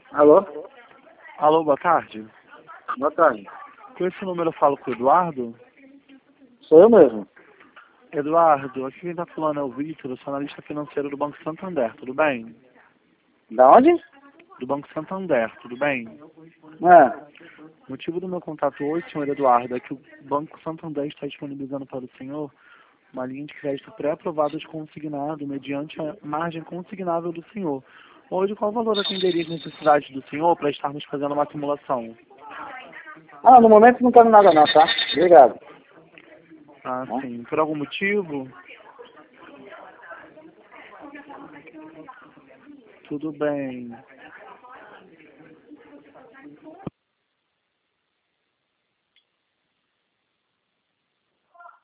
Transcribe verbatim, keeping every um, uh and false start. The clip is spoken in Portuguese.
Alô? Alô, boa tarde. Boa tarde. Com esse número eu falo com o Eduardo? Sou eu mesmo. Eduardo, aqui quem está falando é o Vitor, eu sou analista financeiro do Banco Santander, tudo bem? Da onde? Do Banco Santander, tudo bem? É. O motivo do meu contato hoje, senhor Eduardo, é que o Banco Santander está disponibilizando para o senhor uma linha de crédito pré-aprovada de consignado mediante a margem consignável do senhor. Hoje, qual valor atenderia as necessidades do senhor para estarmos fazendo uma simulação? Ah, no momento não quero nada não, tá? Obrigado. Ah, Tá? sim. Por algum motivo? Tudo bem.